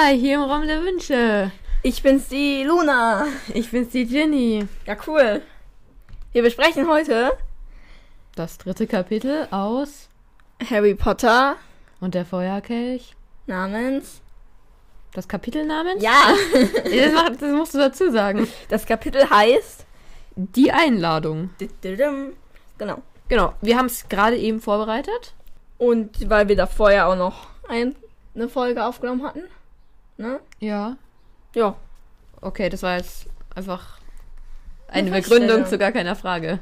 Hi, hier im Raum der Wünsche. Ich bin's, die Luna. Ich bin's, die Ginny. Ja, cool. Wir besprechen heute Das 3. Kapitel aus Harry Potter Und der Feuerkelch. namens... Das Kapitel namens? Ja, Das musst du dazu sagen. das Kapitel heißt... Die Einladung. Genau. Genau, wir haben es gerade eben vorbereitet. Und weil wir da vorher auch noch eine Folge aufgenommen hatten. Ne? Ja. Ja. Okay, das war jetzt einfach eine Eine Begründung Feststellung. zu gar keiner Frage.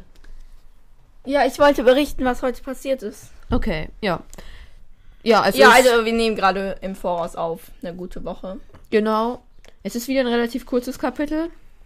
Ja, ich wollte berichten, was heute passiert ist. Okay, ja. Ja, es Ja, ist, also wir nehmen gerade im Voraus auf. Eine gute Woche. genau. Es ist wieder ein relativ kurzes Kapitel.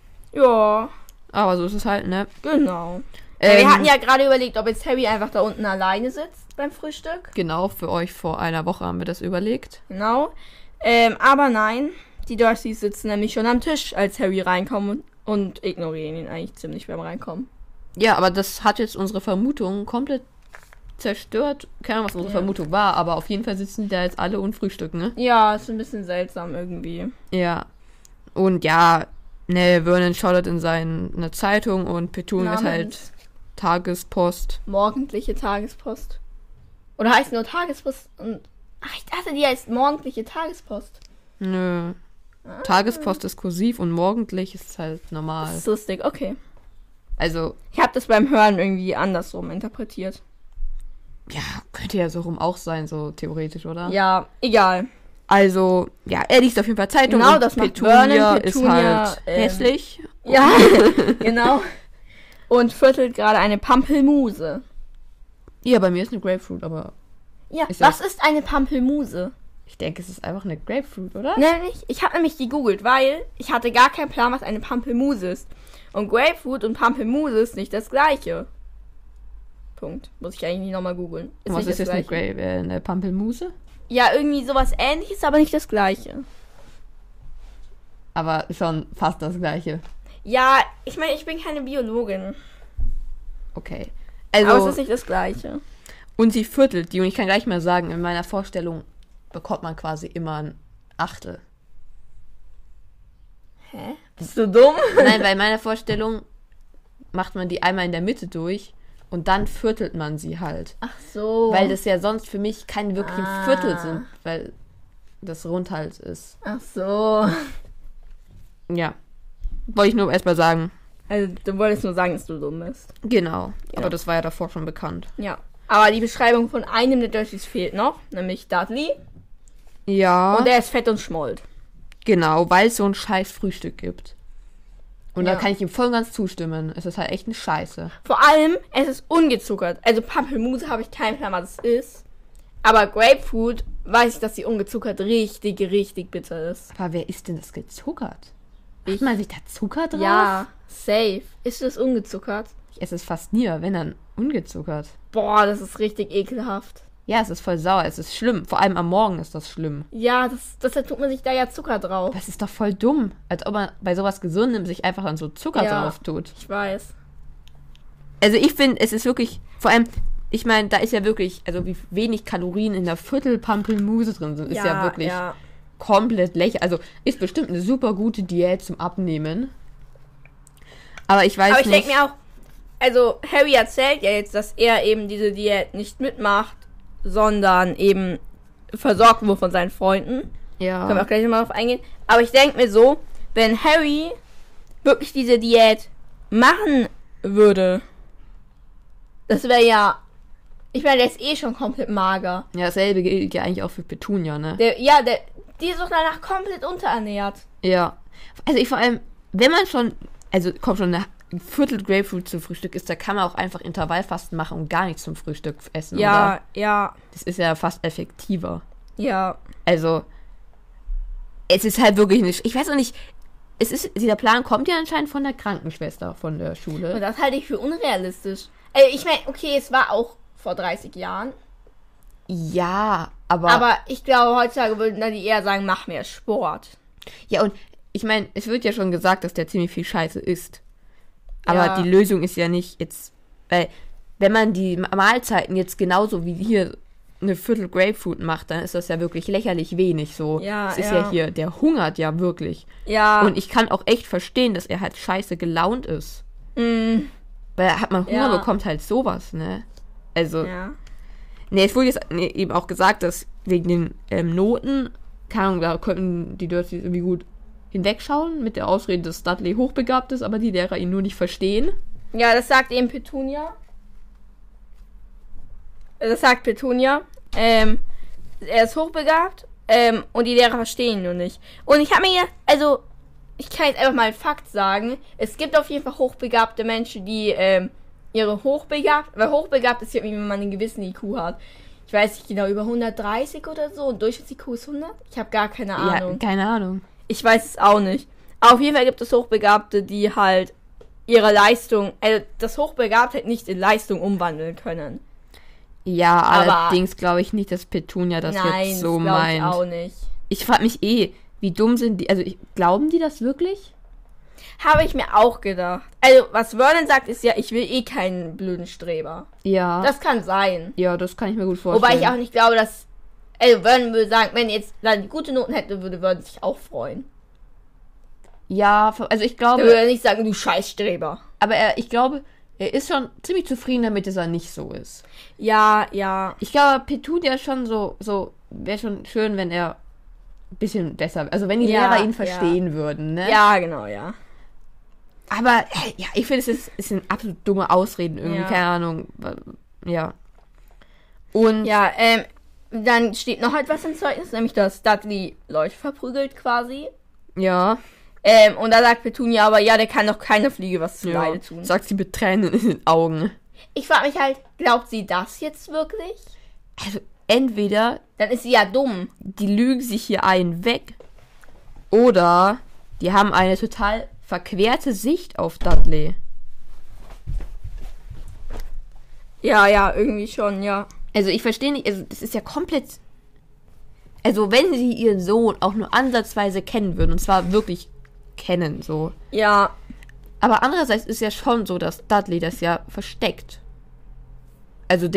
Ja, Aber so ist es halt, ne? genau. Ja, wir hatten ja gerade überlegt, ob jetzt Harry einfach da unten alleine sitzt beim Frühstück. Genau, für euch vor einer Woche haben wir das überlegt. Genau. Aber nein, die Dursleys sitzen nämlich schon am Tisch, als Harry reinkommt und ignorieren ihn eigentlich ziemlich beim Reinkommen. Ja, aber das hat jetzt unsere Vermutung komplett zerstört. Keine Ahnung, was unsere Ja. Vermutung war, aber auf jeden Fall sitzen die da jetzt alle und frühstücken, ne? Ja, ist ein bisschen seltsam irgendwie. Ja. Und ja, ne, Vernon schaut in seine Zeitung und Petunia ist halt Namens Tagespost. morgendliche Tagespost. Oder heißt nur Tagespost und... Ach, ich dachte, die heißt morgendliche Tagespost. Nö. Tagespost ist kursiv und morgendlich ist halt normal. Das ist lustig, okay. Also, Ich habe das beim Hören irgendwie andersrum interpretiert. ja, könnte ja so rum auch sein, so theoretisch, oder? Ja, egal. Also, ja, er liest auf jeden Fall Zeitung Genau, und das macht Petunia Vernon. ist Petunia, halt hässlich. Ja, genau. Und viertelt gerade eine Pampelmuse. Ja, bei mir ist eine Grapefruit, aber Ja, Ist was das- ist eine Pampelmuse? ich denke, es ist einfach eine Grapefruit, oder? Nämlich, ich habe nämlich gegoogelt, weil ich hatte gar keinen Plan, was eine Pampelmuse ist. Und Grapefruit und Pampelmuse ist nicht das gleiche. Punkt. Muss ich eigentlich nicht nochmal googeln. Und was nicht ist jetzt das Gleiche. eine Pampelmuse? Ja, irgendwie sowas ähnliches, aber nicht das gleiche. Aber schon fast das gleiche. Ja, ich meine, ich bin keine Biologin. Okay. Aber es Also, ist nicht das gleiche. und sie viertelt die, und ich kann gleich mal sagen, in meiner Vorstellung bekommt man quasi immer ein Achtel. Hä? Bist du dumm? Nein, bei meiner Vorstellung macht man die einmal in der Mitte durch und dann viertelt man sie halt. Ach so. Weil das ja sonst für mich keine wirklichen Ah. Viertel sind, weil das rund halt ist. Ach so. Ja. Wollte ich nur erstmal sagen. Also, du wolltest nur sagen, dass du dumm bist. Genau. Ja. Aber das war ja davor schon bekannt. Ja. Aber die Beschreibung von einem der Dursleys fehlt noch, nämlich Dudley. Ja. Und er ist fett und schmollt. Genau, weil es so ein scheiß Frühstück gibt. Und Ja. da kann ich ihm voll und ganz zustimmen. Es ist halt echt eine Scheiße. Vor allem, es ist ungezuckert. Also Pampelmuse habe ich keinen Plan, was es ist. Aber Grapefruit weiß ich, dass sie ungezuckert richtig, richtig bitter ist. Aber wer ist denn das gezuckert? Macht man sich da Zucker drauf? Ja, safe. Ist das ungezuckert? Ich esse es fast nie, wenn dann ungezuckert. Boah, das ist richtig ekelhaft. Ja, es ist voll sauer, es ist schlimm. Vor allem am Morgen ist das schlimm. Ja, deshalb tut man sich da ja Zucker drauf. Das ist doch voll dumm. Als ob man bei sowas Gesundem sich einfach dann so Zucker Ja. drauf tut. Ich weiß. Also ich finde, es ist wirklich, vor allem, ich meine, da ist ja wirklich, also wie wenig Kalorien in der Viertelpampelmuse drin sind, ist ja wirklich komplett lächerlich. Also ist bestimmt eine super gute Diät zum Abnehmen. Aber ich weiß Aber ich nicht. denke mir auch, also Harry erzählt ja jetzt, dass er eben diese Diät nicht mitmacht, sondern eben versorgt wurde von seinen Freunden. Können wir Ja. auch gleich nochmal drauf eingehen. Aber ich denke mir so, wenn Harry wirklich diese Diät machen würde, das wäre ja, ich meine, der ist eh schon komplett mager. Ja, dasselbe gilt ja eigentlich auch für Petunia, ne? Die ist doch danach komplett unterernährt. Ja. Also ich vor allem, wenn man schon, also kommt schon eine Viertel Grapefruit zum Frühstück ist, da kann man auch einfach Intervallfasten machen und gar nichts zum Frühstück essen, oder? Ja, Das ist ja fast effektiver. ja. Also, es ist halt wirklich nicht, ich weiß auch nicht, dieser Plan kommt ja anscheinend von der Krankenschwester von der Und Schule. das halte ich für unrealistisch. Ich meine, okay, es war auch vor 30 Jahren. Ja, aber Aber ich glaube, heutzutage würden dann die eher sagen, mach mehr Sport. ja, und ich meine, es wird ja schon gesagt, dass der ziemlich viel Scheiße isst. Aber Ja. die Lösung ist ja nicht jetzt, weil wenn man die Mahlzeiten jetzt genauso wie hier eine Viertel Grapefruit macht, dann ist das ja wirklich lächerlich wenig so. Ja, es ist ja hier, der hungert ja wirklich. Ja. Und ich kann auch echt verstehen, dass er halt scheiße gelaunt ist. Weil hat man Hunger bekommt halt sowas, ne? Also, es wurde jetzt eben auch gesagt, dass wegen den Noten, keine Ahnung, da könnten die Dursleys irgendwie gut hinwegschauen, mit der Ausrede, dass Dudley hochbegabt ist, aber die Lehrer ihn nur nicht verstehen. Ja, das sagt eben Petunia. Er ist hochbegabt, und die Lehrer verstehen ihn nur nicht. Und ich habe mir, also, ich kann jetzt einfach mal einen Fakt sagen. Es gibt auf jeden Fall hochbegabte Menschen, die, weil hochbegabt ist ja, wenn man einen gewissen IQ hat. Ich weiß nicht genau, über 130 oder so. Und Durchschnitts-IQ ist 100? Ich habe gar keine Ahnung. Ja, keine Ahnung. Ich weiß es auch nicht. Aber auf jeden Fall gibt es Hochbegabte, die halt ihre Leistung, also das Hochbegabtheit nicht in Leistung umwandeln können. Ja, allerdings glaube ich nicht, dass Petunia das jetzt so meint. Nein, das glaube ich auch nicht. Ich frage mich wie dumm sind die, also glauben die das wirklich? Habe ich mir auch gedacht. Also, was Vernon sagt, ist ja, ich will keinen blöden Streber. Ja. Das kann sein. Ja, das kann ich mir gut vorstellen. Wobei ich auch nicht glaube, dass, also Vernon würde sagen, wenn jetzt dann gute Noten hätte, würde Vernon sich auch freuen. Ja, also ich glaube... Er würde nicht sagen, du Scheißstreber. Aber ich glaube, er ist schon ziemlich zufrieden damit, dass er nicht so ist. Ja, ja. Ich glaube, Petunia schon so wäre schon schön, wenn er ein bisschen besser, also wenn die Lehrer ihn verstehen würden, ne? Ja, genau, ja. Aber, ja, ich finde, es sind absolut dumme Ausreden irgendwie, keine Ahnung. Ja. Und... Ja, dann steht noch etwas im Zeugnis, nämlich, dass Dudley Leute verprügelt quasi. Ja. Und da sagt Petunia aber, ja, der kann doch keine Fliege was zu Leide tun. Sagt sie mit Tränen in den Augen. Ich frage mich halt, glaubt sie das jetzt wirklich? Also, entweder... Dann ist sie ja dumm. Die lügen sich hier einen weg. Oder die haben eine total verquerte Sicht auf Dudley. Ja, irgendwie schon, ja. Also, ich verstehe nicht, also, das ist ja komplett... Also, wenn sie ihren Sohn auch nur ansatzweise kennen würden, und zwar wirklich kennen, so. Ja. Aber andererseits ist ja schon so, dass Dudley das ja versteckt. Also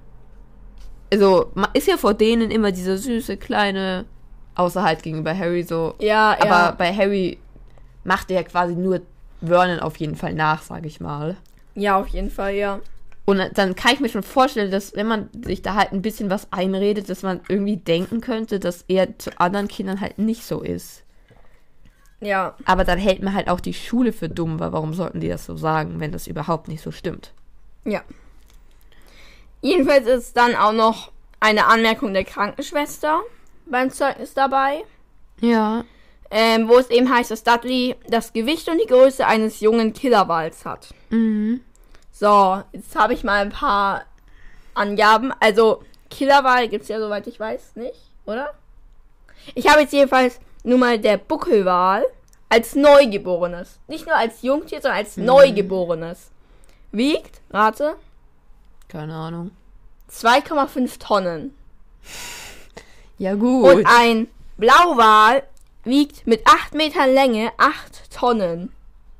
ist ja vor denen immer dieser süße, kleine, außer halt gegenüber Harry so. Ja, aber bei Harry macht er ja quasi nur Vernon auf jeden Fall nach, sag ich mal. Ja, auf jeden Fall, ja. Und dann kann ich mir schon vorstellen, dass wenn man sich da halt ein bisschen was einredet, dass man irgendwie denken könnte, dass er zu anderen Kindern halt nicht so ist. Ja. Aber dann hält man halt auch die Schule für dumm, weil warum sollten die das so sagen, wenn das überhaupt nicht so stimmt? Ja. Jedenfalls ist dann auch noch eine Anmerkung der Krankenschwester beim Zeugnis dabei. Ja. Wo es eben heißt, dass Dudley das Gewicht und die Größe eines jungen Killerwals hat. Mhm. So, jetzt habe ich mal ein paar Angaben. Also, Killerwal gibt es ja, soweit ich weiß, nicht, oder? Ich habe jetzt jedenfalls nur mal der Buckelwal als Neugeborenes. Nicht nur als Jungtier, sondern als Neugeborenes. Wiegt, rate? Keine Ahnung. 2,5 Tonnen. Ja, gut. Und ein Blauwal wiegt mit 8 Metern Länge 8 Tonnen.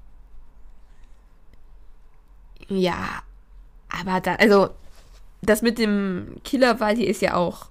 Ja, aber das mit dem Killerwal hier ist ja auch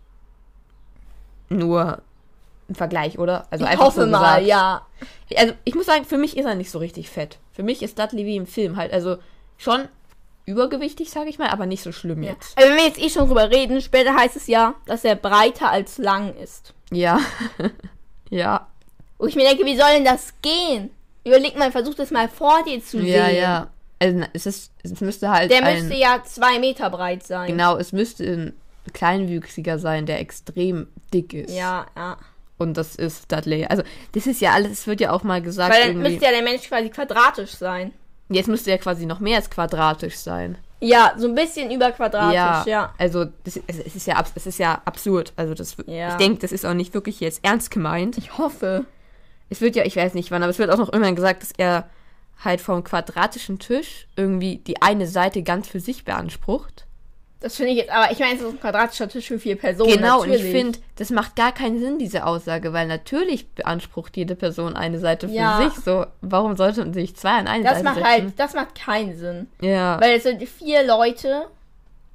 nur ein Vergleich, oder? Also ich einfach hoffe so mal, gesagt. ja. Also ich muss sagen, für mich ist er nicht so richtig fett. Für mich ist Dudley wie im Film halt, also schon übergewichtig, sage ich mal, aber nicht so schlimm jetzt. Also wenn wir jetzt schon drüber reden, später heißt es ja, dass er breiter als lang ist. Ja. Ja. Wo ich mir denke, wie soll denn das gehen? Überleg mal, versuch das mal vor dir zu sehen. Ja. Also es müsste halt der müsste ja 2 Meter breit sein. Genau, es müsste ein Kleinwüchsiger sein, der extrem dick ist. Ja. Und das ist Dudley. Also, das ist ja alles, es wird ja auch mal gesagt. Weil dann müsste ja der Mensch quasi quadratisch sein. Jetzt müsste er quasi noch mehr als quadratisch sein. Ja, so ein bisschen über quadratisch, ja. Also, es ist ja absurd. Also, ich denke, das ist auch nicht wirklich jetzt ernst gemeint. Ich hoffe. Es wird ja, ich weiß nicht wann, aber es wird auch noch irgendwann gesagt, dass er halt vom quadratischen Tisch irgendwie die eine Seite ganz für sich beansprucht. Das finde ich jetzt, aber ich meine, es ist ein quadratischer Tisch für 4 Personen. Genau, natürlich. und ich finde, das macht gar keinen Sinn, diese Aussage, weil natürlich beansprucht jede Person eine Seite für sich. So, warum sollten sich 2 an eine Seite setzen? Das macht keinen Sinn. Ja. Weil es sind 4 Leute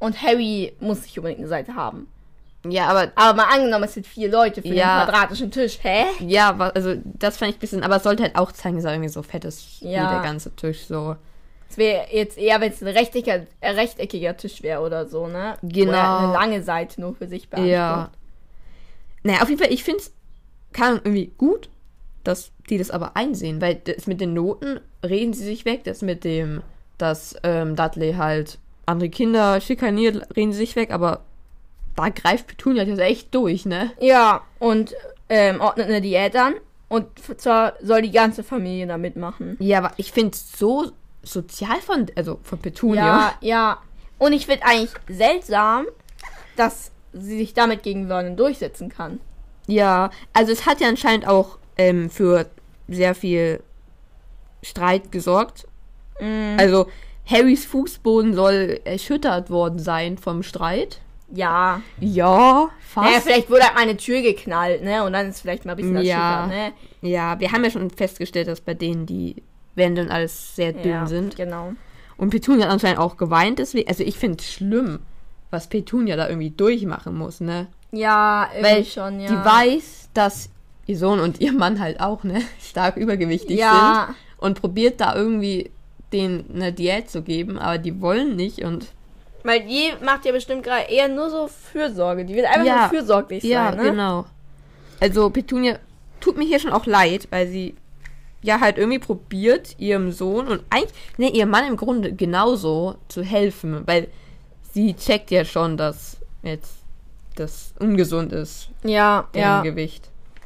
Und Harry muss nicht unbedingt eine Seite haben. Ja, aber mal angenommen, es sind 4 Leute für den quadratischen Tisch. Hä? Ja, also das fand ich ein bisschen, aber es sollte halt auch zeigen, dass er irgendwie so fett ist wie der ganze Tisch, so. Es wäre jetzt eher, wenn es ein rechteckiger Tisch wäre oder so, ne? Genau. Wo er eine lange Seite nur für sich beansprucht. Ja. Naja, auf jeden Fall, ich finde es irgendwie gut, dass die das aber einsehen, weil das mit den Noten reden sie sich weg, das mit dem, dass Dudley halt andere Kinder schikaniert, reden sie sich weg, aber da greift Petunia das echt durch, ne? Ja, und ordnet eine Diät an und zwar soll die ganze Familie da mitmachen. Ja, aber ich finde es so sozial von Petunia. Ja. Und ich finde eigentlich seltsam, dass sie sich damit gegen Vernon durchsetzen kann. Ja, also es hat ja anscheinend auch für sehr viel Streit gesorgt. Also Harrys Fußboden soll erschüttert worden sein vom Streit. Ja. Ja, fast. Naja, vielleicht wurde halt mal eine Tür geknallt, ne? Und dann ist vielleicht mal ein bisschen erschüttert, ne? Ja, wir haben ja schon festgestellt, dass bei denen die Wände und alles sehr dünn sind. Genau. Und Petunia hat anscheinend auch geweint, deswegen. Also ich finde es schlimm, was Petunia da irgendwie durchmachen muss, ne? Ja, irgendwie schon, ja. Die weiß, dass ihr Sohn und ihr Mann halt auch, ne, stark übergewichtig sind. Und probiert da irgendwie denen eine Diät zu geben, aber die wollen nicht und... Weil die macht ja bestimmt gerade eher nur so Fürsorge. Die will einfach nur fürsorglich sein, ne? Ja, genau. Also Petunia tut mir hier schon auch leid, weil sie ja halt irgendwie probiert, ihrem Sohn und eigentlich, ihrem Mann im Grunde genauso zu helfen, weil sie checkt ja schon, dass jetzt das ungesund ist. Ja, deren Gewicht.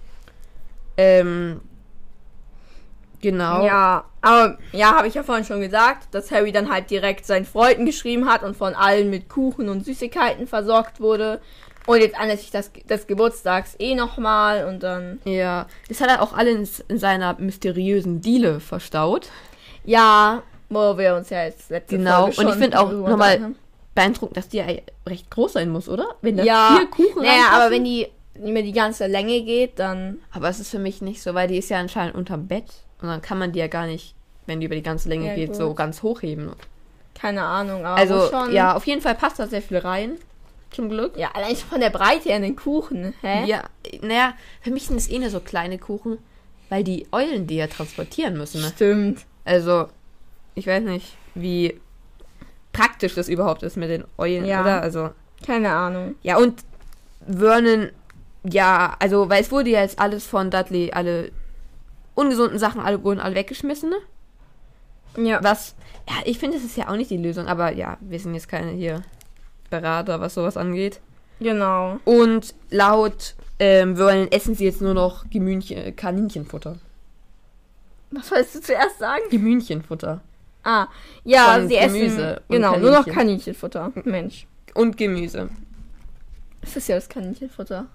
Genau. Ja, aber habe ich ja vorhin schon gesagt, dass Harry dann halt direkt seinen Freunden geschrieben hat und von allen mit Kuchen und Süßigkeiten versorgt wurde. Und jetzt anlässlich des Geburtstags nochmal und dann... Ja, das hat er auch alles in seiner mysteriösen Diele verstaut. Ja, wo wir uns ja jetzt letzte Folge schon... Und ich finde auch nochmal beeindruckend, dass die ja recht groß sein muss, oder? Wenn da 4 Kuchen reinpassen. Aber wenn die über die ganze Länge geht, dann... Aber es ist für mich nicht so, weil die ist ja anscheinend unterm Bett. Und dann kann man die ja gar nicht, wenn die über die ganze Länge geht, so ganz hochheben. Keine Ahnung, aber also, schon... ja, auf jeden Fall passt da sehr viel rein. Zum Glück. Ja, allein von der Breite her in den Kuchen, hä? Ja, für mich sind es nur so kleine Kuchen, weil die Eulen die ja transportieren müssen, ne? Stimmt. Also, ich weiß nicht, wie praktisch das überhaupt ist mit den Eulen, oder? Also, keine Ahnung. Ja, und Vernon, also, weil es wurde ja jetzt alles von Dudley, alle ungesunden Sachen, wurden alle weggeschmissen, ne? Ja. Ich finde, das ist ja auch nicht die Lösung, aber ja, wir sind jetzt keine hier Berater, was sowas angeht. Genau. Und laut Vernon essen sie jetzt nur noch Kaninchenfutter. Was wolltest du zuerst sagen? Gemünchenfutter. Ah, ja, sie Gemüse essen nur noch Kaninchenfutter. Mensch. Und Gemüse. Das ist ja das Kaninchenfutter.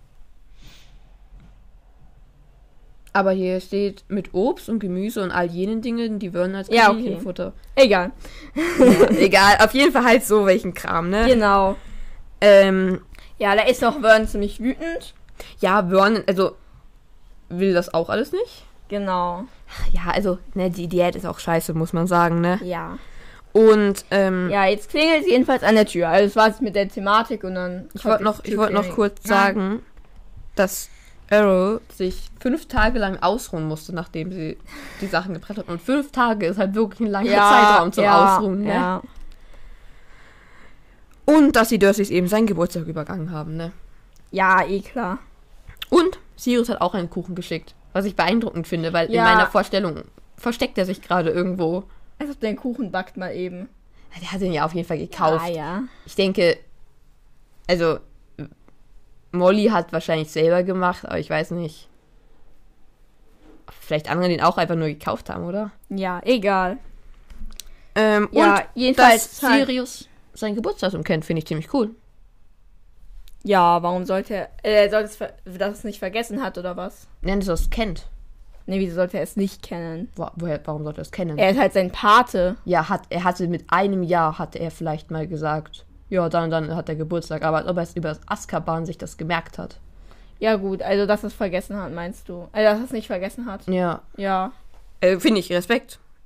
Aber hier steht mit Obst und Gemüse und all jenen Dingen, die Vernon als Kaninchenfutter. Okay. Egal. Ja, egal, auf jeden Fall halt so welchen Kram, ne? Genau. Da ist noch Vernon ziemlich wütend. Ja, Vernon, also will das auch alles nicht. Genau. Ja, also, die Diät ist auch scheiße, muss man sagen, ne? Ja. Und, jetzt klingelt sie jedenfalls an der Tür. Also, das war es mit der Thematik und dann... Ich wollte noch kurz sagen, dass Errol sich 5 Tage lang ausruhen musste, nachdem sie die Sachen gebracht hat. Und 5 Tage ist halt wirklich ein langer Zeitraum zum Ausruhen, ne? Ja. Und dass die Dursleys eben seinen Geburtstag übergangen haben, ne? Ja, klar. Und Sirius hat auch einen Kuchen geschickt, was ich beeindruckend finde, weil in meiner Vorstellung versteckt er sich gerade irgendwo. Also den Kuchen backt mal eben. Ja, der hat ihn ja auf jeden Fall gekauft. Ja. Ich denke, also Molly hat wahrscheinlich selber gemacht, aber ich weiß nicht. Vielleicht andere den auch einfach nur gekauft haben, oder? Ja, egal. Und jedenfalls dass Sirius sein Geburtsdatum kennt, finde ich ziemlich cool. Ja, warum sollte er das nicht vergessen hat, oder was? Nein, dass er es kennt. Nee, wieso sollte er es nicht kennen? Warum sollte er es kennen? Er ist halt sein Pate. Ja, er hatte mit einem Jahr, hatte er vielleicht mal gesagt, ja, dann hat er Geburtstag, aber als ob er es über Azkaban sich das gemerkt hat. Ja gut, also dass er es vergessen hat, meinst du? Also dass er es nicht vergessen hat? Ja. Ja. Finde ich, Respekt.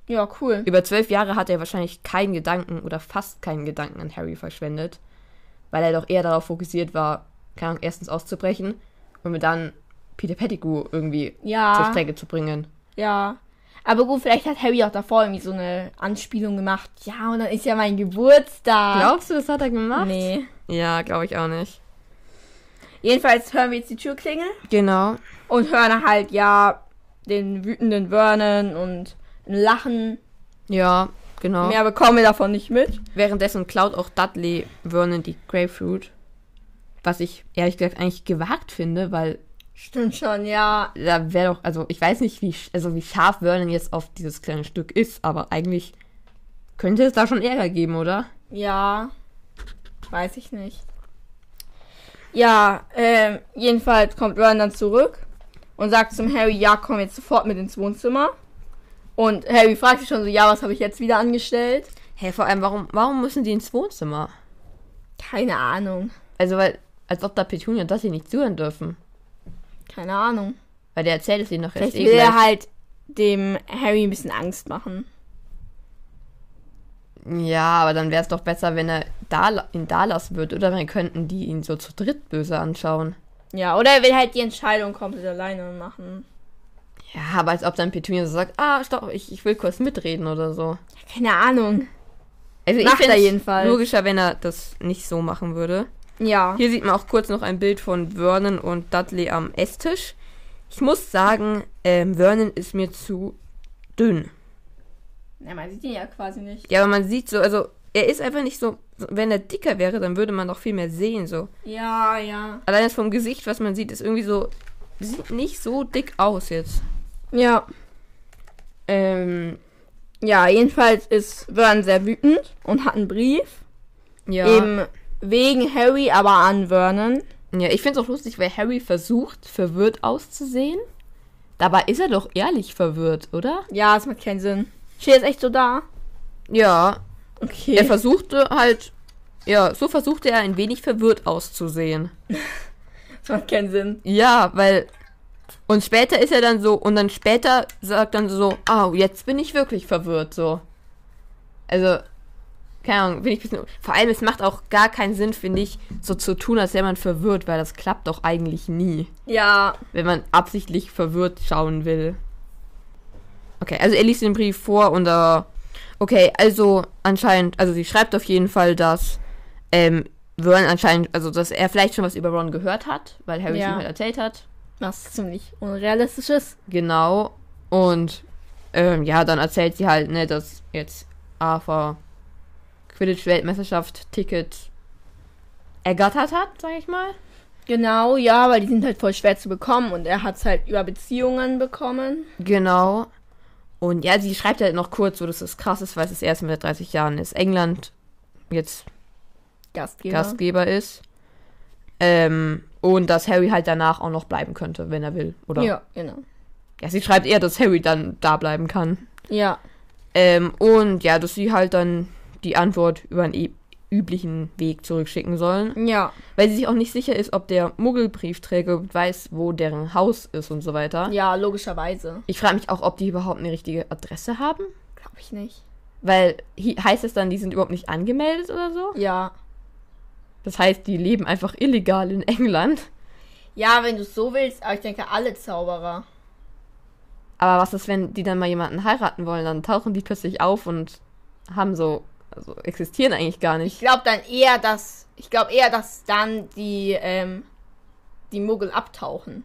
Ja, cool. Über 12 Jahre hat er wahrscheinlich keinen Gedanken oder fast keinen Gedanken an Harry verschwendet, weil er doch eher darauf fokussiert war, keine Ahnung, erstens auszubrechen und mir dann Peter Pettigrew irgendwie zur Strecke zu bringen. Ja. Aber gut, vielleicht hat Harry auch davor irgendwie so eine Anspielung gemacht. Ja, und dann ist ja mein Geburtstag. Glaubst du, das hat er gemacht? Nee. Ja, glaube ich auch nicht. Jedenfalls hören wir jetzt die Türklingel. Genau. Und hören halt, den wütenden Vernon und ein Lachen. Ja, genau. Mehr bekommen wir davon nicht mit. Währenddessen klaut auch Dudley Vernon die Grapefruit. Was ich ehrlich gesagt eigentlich gewagt finde, weil... Stimmt schon, ja. Da wäre doch, also ich weiß nicht, wie scharf Vernon jetzt auf dieses kleine Stück ist, aber eigentlich könnte es da schon Ärger geben, oder? Ja, weiß ich nicht. Ja, jedenfalls kommt Vernon dann zurück und sagt zum Harry, ja, komm jetzt sofort mit ins Wohnzimmer. Und Harry fragt sich schon so, ja, was habe ich jetzt wieder angestellt? Hä, vor allem, warum müssen die ins Wohnzimmer? Keine Ahnung. Also, als ob da Petunia und Dudley nicht zuhören dürfen. Keine Ahnung. Weil der erzählt es ihnen noch erst will er halt dem Harry ein bisschen Angst machen. Ja, aber dann wäre es doch besser, wenn er ihn da lassen würde. Oder dann könnten die ihn so zu dritt böse anschauen. Ja, oder er will halt die Entscheidung komplett alleine machen. Ja, aber als ob dann Petunia so sagt, stopp, ich will kurz mitreden oder so. Ja, keine Ahnung. Also ich finde es logischer, wenn er das nicht so machen würde. Ja. Hier sieht man auch kurz noch ein Bild von Vernon und Dudley am Esstisch. Ich muss sagen, Vernon ist mir zu dünn. Ja, man sieht ihn ja quasi nicht. Ja, aber man sieht so, also er ist einfach nicht so, wenn er dicker wäre, dann würde man noch viel mehr sehen, so. Ja, ja. Allein das vom Gesicht, was man sieht, ist irgendwie so, sieht nicht so dick aus jetzt. Ja. Ja, jedenfalls ist Vernon sehr wütend und hat einen Brief. Ja. Eben wegen Harry, aber an Vernon. Ja, ich finde es auch lustig, weil Harry versucht, verwirrt auszusehen. Dabei ist er doch ehrlich verwirrt, oder? Ja, das macht keinen Sinn. Steht jetzt echt so da? Ja. Okay. Er versuchte halt, so versuchte er ein wenig verwirrt auszusehen. Das macht keinen Sinn. Ja, weil, und später ist er dann so, und dann später sagt dann so, jetzt bin ich wirklich verwirrt, so. Also, keine Ahnung, bin ich ein bisschen, vor allem, es macht auch gar keinen Sinn, finde ich, so zu tun, als wäre man verwirrt, weil das klappt doch eigentlich nie. Ja. Wenn man absichtlich verwirrt schauen will. Okay, also er liest den Brief vor und okay, also anscheinend, also sie schreibt auf jeden Fall, dass Vernon anscheinend, also dass er vielleicht schon was über Ron gehört hat, weil Harry es ihm halt erzählt hat. Was ziemlich unrealistisch ist. Genau. Und dann erzählt sie halt, ne, dass jetzt Arthur Quidditch-Weltmeisterschaft-Ticket ergattert hat, sag ich mal. Genau, ja, weil die sind halt voll schwer zu bekommen und er hat es halt über Beziehungen bekommen. Genau. Und ja, sie schreibt halt noch kurz, so dass es krass ist, weil es erst mit 30 Jahren ist. England jetzt Gastgeber ist. Und dass Harry halt danach auch noch bleiben könnte, wenn er will, oder? Ja, genau. Ja, sie schreibt eher, dass Harry dann da bleiben kann. Ja. Und ja, dass sie halt dann die Antwort über einen üblichen Weg zurückschicken sollen. Ja. Weil sie sich auch nicht sicher ist, ob der Muggelbriefträger weiß, wo deren Haus ist und so weiter. Ja, logischerweise. Ich frage mich auch, ob die überhaupt eine richtige Adresse haben. Glaube ich nicht. Weil, heißt es dann, die sind überhaupt nicht angemeldet oder so? Ja. Das heißt, die leben einfach illegal in England. Ja, wenn du es so willst, aber ich denke, alle Zauberer. Aber was ist, wenn die dann mal jemanden heiraten wollen? Dann tauchen die plötzlich auf und haben so, also existieren eigentlich gar nicht. Ich glaube eher, dass dann die Muggel abtauchen.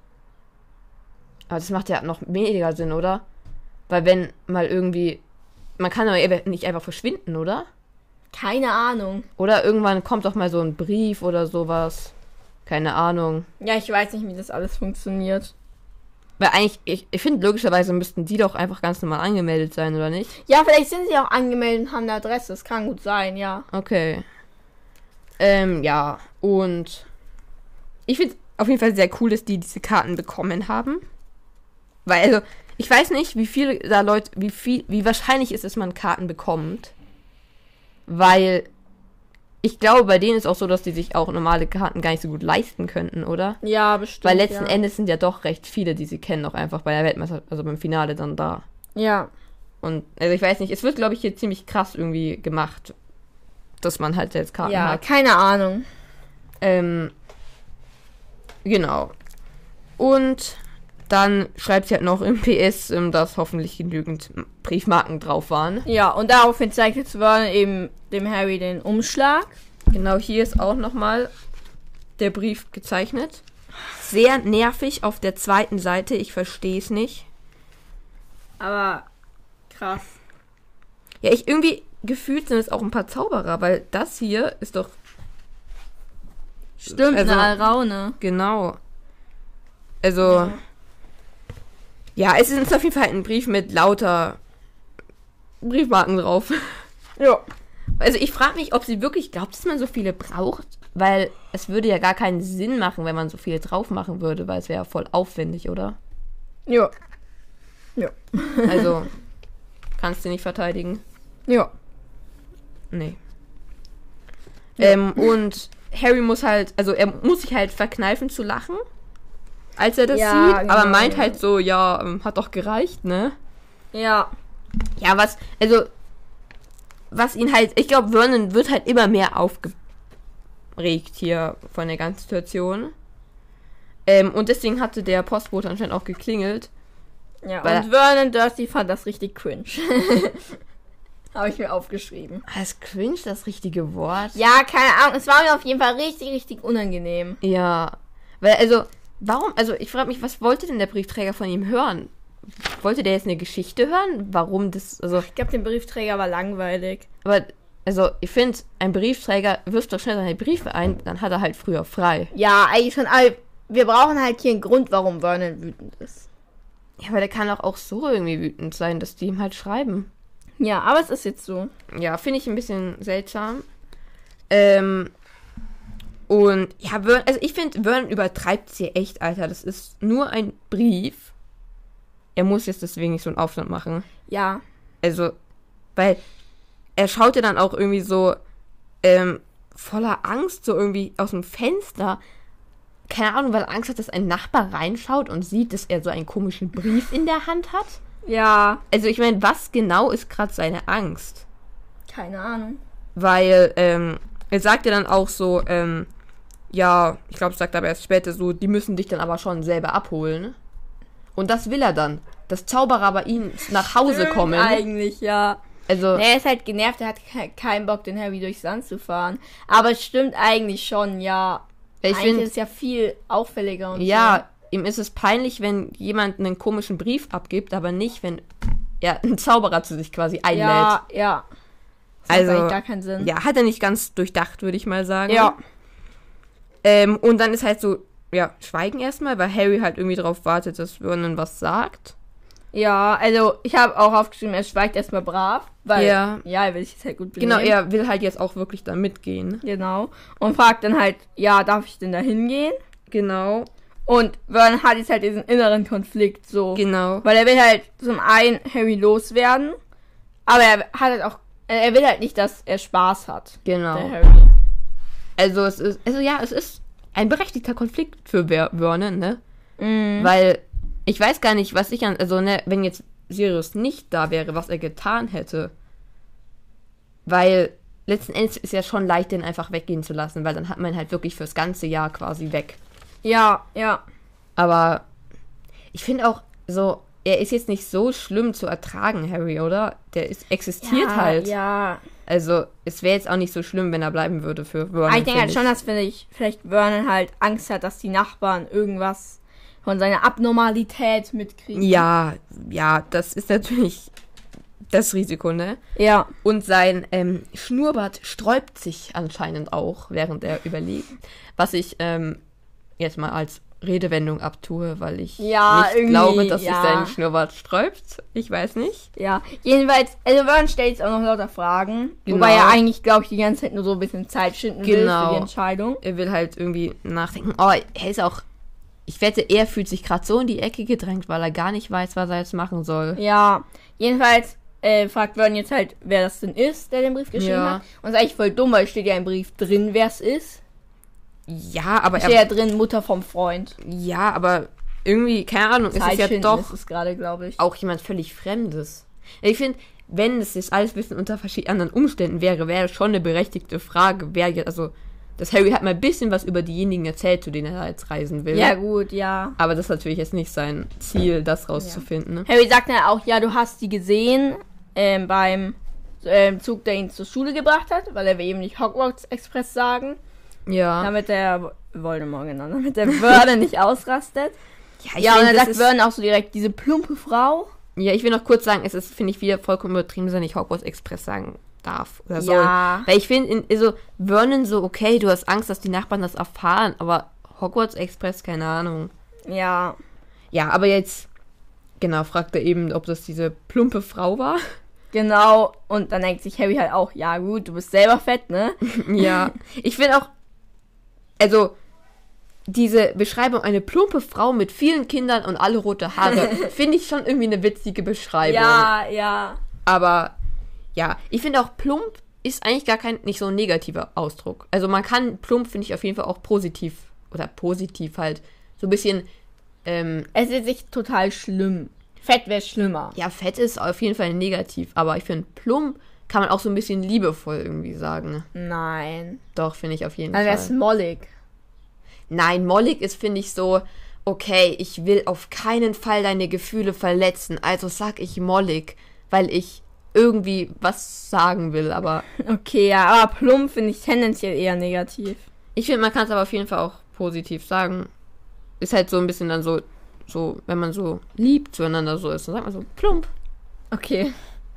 Aber das macht ja noch weniger Sinn, oder? Weil wenn mal irgendwie, man kann aber nicht einfach verschwinden, oder? Keine Ahnung. Oder irgendwann kommt doch mal so ein Brief oder sowas. Keine Ahnung. Ja, ich weiß nicht, wie das alles funktioniert. Weil eigentlich, ich finde, logischerweise müssten die doch einfach ganz normal angemeldet sein, oder nicht? Ja, vielleicht sind sie auch angemeldet und haben eine Adresse. Das kann gut sein, ja. Okay. Ja. Und ich finde auf jeden Fall sehr cool, dass die diese Karten bekommen haben. Weil, also, ich weiß nicht, wie wahrscheinlich ist es, dass man Karten bekommt. Weil ich glaube, bei denen ist auch so, dass die sich auch normale Karten gar nicht so gut leisten könnten, oder? Ja, bestimmt. Weil letzten Endes sind ja doch recht viele, die sie kennen, auch einfach bei der Weltmeisterschaft, also beim Finale dann da. Ja. Und, also ich weiß nicht, es wird, glaube ich, hier ziemlich krass irgendwie gemacht, dass man halt jetzt Karten hat. Ja, keine Ahnung. Genau. Und dann schreibt sie halt noch im PS, dass hoffentlich genügend Briefmarken drauf waren. Ja, und daraufhin zeigt jetzt Vernon eben dem Harry den Umschlag. Genau, hier ist auch nochmal der Brief gezeichnet. Sehr nervig auf der zweiten Seite, ich verstehe es nicht. Aber krass. Ja, irgendwie gefühlt sind es auch ein paar Zauberer, weil das hier ist doch... Stimmt, also, eine Alraune. Genau. Also... Ja, es ist auf jeden Fall ein Brief mit lauter Briefmarken drauf. Ja. Also ich frage mich, ob sie wirklich glaubt, dass man so viele braucht, weil es würde ja gar keinen Sinn machen, wenn man so viele drauf machen würde, weil es wäre ja voll aufwendig, oder? Ja. Ja. Also, kannst du nicht verteidigen? Ja. Nee. Ja. Und Harry muss halt, also er muss sich halt verkneifen zu lachen, als er das sieht, genau. Aber meint halt so, ja, hat doch gereicht, ne? Ja. Ja, was ihn halt, ich glaube, Vernon wird halt immer mehr aufgeregt hier von der ganzen Situation. Und deswegen hatte der Postbote anscheinend auch geklingelt. Ja, und Vernon Dursley fand das richtig cringe. Habe ich mir aufgeschrieben. Ist cringe das richtige Wort? Ja, keine Ahnung. Es war mir auf jeden Fall richtig, richtig unangenehm. Ja, weil also, warum, also ich frage mich, was wollte denn der Briefträger von ihm hören? Wollte der jetzt eine Geschichte hören? Warum das, also... Ich glaube, der Briefträger war langweilig. Aber, also, ich finde, ein Briefträger wirft doch schnell seine Briefe ein, dann hat er halt früher frei. Ja, eigentlich schon, aber wir brauchen halt hier einen Grund, warum Vernon wütend ist. Ja, aber der kann auch so irgendwie wütend sein, dass die ihm halt schreiben. Ja, aber es ist jetzt so. Ja, finde ich ein bisschen seltsam. Und, ja, also ich finde, Vernon übertreibt es hier echt, Alter. Das ist nur ein Brief. Er muss jetzt deswegen nicht so einen Aufstand machen. Ja. Also, weil er schaut ja dann auch irgendwie so voller Angst so irgendwie aus dem Fenster. Keine Ahnung, weil er Angst hat, dass ein Nachbar reinschaut und sieht, dass er so einen komischen Brief in der Hand hat. Ja. Also ich meine, was genau ist gerade seine Angst? Keine Ahnung. Weil er sagt ja dann auch so, ja, ich glaube, es sagt aber erst später so, die müssen dich dann aber schon selber abholen. Und das will er dann. Dass Zauberer bei ihm nach Hause kommen. Eigentlich, ja. Also, er ist halt genervt, er hat keinen Bock, den Harry durchs Land zu fahren. Aber es stimmt eigentlich schon, ja. Eigentlich ist es ja viel auffälliger und ja, so. Ihm ist es peinlich, wenn jemand einen komischen Brief abgibt, aber nicht, wenn er einen Zauberer zu sich quasi einlädt. Ja, ja. Das also, macht eigentlich gar keinen Sinn. Ja, hat er nicht ganz durchdacht, würde ich mal sagen. Ja. Und dann ist halt so, ja, schweigen erstmal, weil Harry halt irgendwie darauf wartet, dass Vernon was sagt. Ja, also ich habe auch aufgeschrieben, er schweigt erstmal brav, weil ja, er will sich jetzt halt gut benehmen. Genau, er will halt jetzt auch wirklich da mitgehen. Genau. Und fragt dann halt, ja, darf ich denn da hingehen? Genau. Und Vernon hat jetzt halt diesen inneren Konflikt so. Genau. Weil er will halt zum einen Harry loswerden, aber er hat halt auch, er will halt nicht, dass er Spaß hat. Genau. Der Harry. Also es ist ein berechtigter Konflikt für Vernon, ne? Mhm. Weil ich weiß gar nicht, was ich also ne, wenn jetzt Sirius nicht da wäre, was er getan hätte. Weil letzten Endes ist ja schon leicht, den einfach weggehen zu lassen, weil dann hat man halt wirklich fürs ganze Jahr quasi weg. Ja, ja. Aber ich finde auch so, er ist jetzt nicht so schlimm zu ertragen, Harry, oder? Der existiert ja, halt. Ja. Also, es wäre jetzt auch nicht so schlimm, wenn er bleiben würde für Vernon. Aber ich denke halt schon, dass vielleicht Vernon halt Angst hat, dass die Nachbarn irgendwas von seiner Abnormalität mitkriegen. Ja, das ist natürlich das Risiko, ne? Ja. Und sein Schnurrbart sträubt sich anscheinend auch, während er überlegt. Was ich jetzt mal als Redewendung abtue, weil ich nicht glaube, dass sich sein Schnurrbart sträubt. Ich weiß nicht. Ja, jedenfalls, also Vernon stellt jetzt auch noch lauter Fragen. Genau. Wobei er eigentlich, glaube ich, die ganze Zeit nur so ein bisschen Zeit schinden will für die Entscheidung. Er will halt irgendwie nachdenken. Oh, er ist auch, ich wette, er fühlt sich gerade so in die Ecke gedrängt, weil er gar nicht weiß, was er jetzt machen soll. Ja, jedenfalls fragt Vernon jetzt halt, wer das denn ist, der den Brief geschrieben hat. Und das ist eigentlich voll dumm, weil steht ja im Brief drin, wer es ist. Ja, aber steht ja drin, Mutter vom Freund. Ja, aber irgendwie, keine Ahnung, ist es ja doch ist es gerade, glaube ich. Auch jemand völlig Fremdes. Ich finde, wenn es jetzt alles ein bisschen unter verschiedenen anderen Umständen wäre, wäre schon eine berechtigte Frage, wer jetzt, also, dass Harry hat mal ein bisschen was über diejenigen erzählt, zu denen er jetzt reisen will. Ja, gut, ja. Aber das ist natürlich jetzt nicht sein Ziel, das rauszufinden. Ne? Harry sagt dann auch, ja, du hast die gesehen, beim Zug, der ihn zur Schule gebracht hat, weil er will eben nicht Hogwarts Express sagen. Ja. Damit der Voldemort genannt, damit der Vernon nicht ausrastet. Ja, und dann sagt Vernon auch so direkt, diese plumpe Frau. Ja, ich will noch kurz sagen, es ist, finde ich, wieder vollkommen übertrieben, dass er nicht Hogwarts Express sagen darf oder soll. Ja. Weil ich finde, also Vernon so, okay, du hast Angst, dass die Nachbarn das erfahren, aber Hogwarts Express, keine Ahnung. Ja. Ja, aber jetzt, genau, fragt er eben, ob das diese plumpe Frau war. Genau, und dann denkt sich Harry halt auch, ja gut, du bist selber fett, ne? Ja, ich finde auch, also diese Beschreibung, eine plumpe Frau mit vielen Kindern und alle rote Haare, finde ich schon irgendwie eine witzige Beschreibung. Ja. Aber ja, ich finde auch plump ist eigentlich gar nicht so ein negativer Ausdruck. Also man kann plump, finde ich, auf jeden Fall auch positiv halt so ein bisschen es ist nicht total schlimm. Fett wäre schlimmer. Ja, fett ist auf jeden Fall negativ, aber ich finde plump kann man auch so ein bisschen liebevoll irgendwie sagen. Nein. Doch, finde ich auf jeden Fall. Dann wäre es mollig. Nein, mollig ist, finde ich, so, okay, ich will auf keinen Fall deine Gefühle verletzen, also sag ich mollig, weil ich irgendwie was sagen will, aber... Okay, ja, aber plump finde ich tendenziell eher negativ. Ich finde, man kann es aber auf jeden Fall auch positiv sagen. Ist halt so ein bisschen dann so, wenn man so liebt zueinander so ist, dann sagt man so plump. Okay.